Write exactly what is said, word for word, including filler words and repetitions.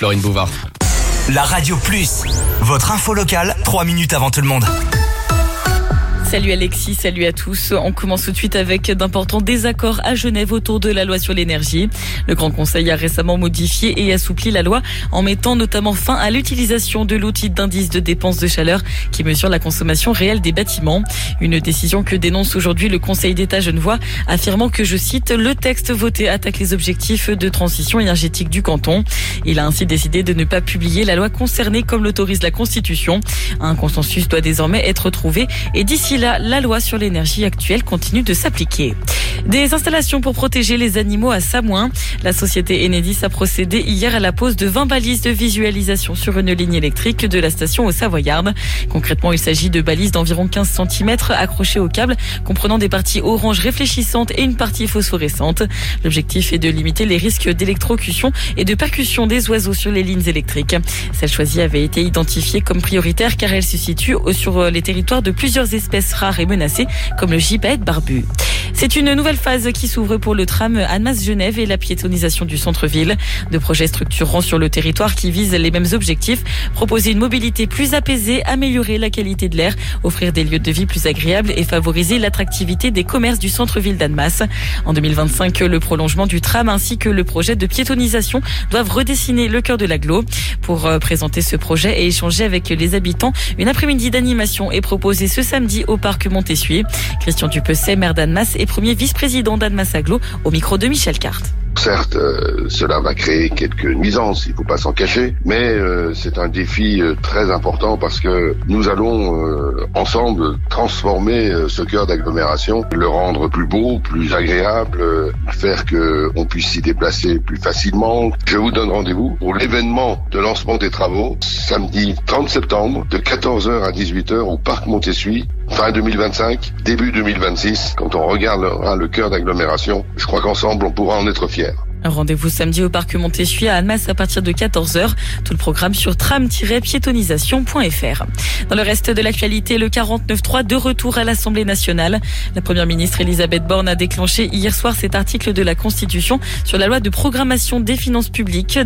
Florine Bouvard. La Radio Plus, votre info locale, trois minutes avant tout le monde. Salut Alexis, salut à tous. On commence tout de suite avec d'importants désaccords à Genève autour de la loi sur l'énergie. Le Grand Conseil a récemment modifié et assoupli la loi en mettant notamment fin à l'utilisation de l'outil d'indice de dépenses de chaleur qui mesure la consommation réelle des bâtiments. Une décision que dénonce aujourd'hui le Conseil d'État genevois, affirmant que, je cite, le texte voté attaque les objectifs de transition énergétique du canton. Il a ainsi décidé de ne pas publier la loi concernée comme l'autorise la Constitution. Un consensus doit désormais être trouvé et d'ici là, la loi sur l'énergie actuelle continue de s'appliquer. Des installations pour protéger les animaux à Samoin. La société Enedis a procédé hier à la pose de vingt balises de visualisation sur une ligne électrique de la station au Savoyarde. Concrètement, il s'agit de balises d'environ quinze centimètres accrochées au câble, comprenant des parties orange réfléchissantes et une partie phosphorescente. L'objectif est de limiter les risques d'électrocution et de percussion des oiseaux sur les lignes électriques. Celle choisie avait été identifiée comme prioritaire car elle se situe sur les territoires de plusieurs espèces rares et menacées, comme le gibet barbu. C'est une nouvelle phase qui s'ouvre pour le tram Annemasse-Genève et la piétonisation du centre-ville. Deux projets structurants sur le territoire qui visent les mêmes objectifs. Proposer une mobilité plus apaisée, améliorer la qualité de l'air, offrir des lieux de vie plus agréables et favoriser l'attractivité des commerces du centre-ville d'Annemasse. En deux mille vingt-cinq, le prolongement du tram ainsi que le projet de piétonisation doivent redessiner le cœur de l'agglo. Pour présenter ce projet et échanger avec les habitants, une après-midi d'animation est proposée ce samedi au parc Montessuie. Christian Dupecet, maire d'Annemasse et premier vice-président d'Annemasse Agglo, au micro de Michel Carte. Certes, euh, cela va créer quelques nuisances, il faut pas s'en cacher, mais euh, c'est un défi euh, très important parce que nous allons euh, ensemble transformer euh, ce cœur d'agglomération, le rendre plus beau, plus agréable, euh, faire que on puisse s'y déplacer plus facilement. Je vous donne rendez-vous pour l'événement de lancement des travaux, samedi trente septembre, de quatorze heures à dix-huit heures au parc Montessuie, fin deux mille vingt-cinq, début deux mille vingt-six. Quand on regardera le cœur d'agglomération, je crois qu'ensemble on pourra en être fiers. Rendez-vous samedi au parc Montessuie à Annemasse à partir de quatorze heures. Tout le programme sur tram tiret piétonisation point f r. Dans le reste de l'actualité, le quarante-neuf trois de retour à l'Assemblée nationale. La première ministre Elisabeth Borne a déclenché hier soir cet article de la Constitution sur la loi de programmation des finances publiques.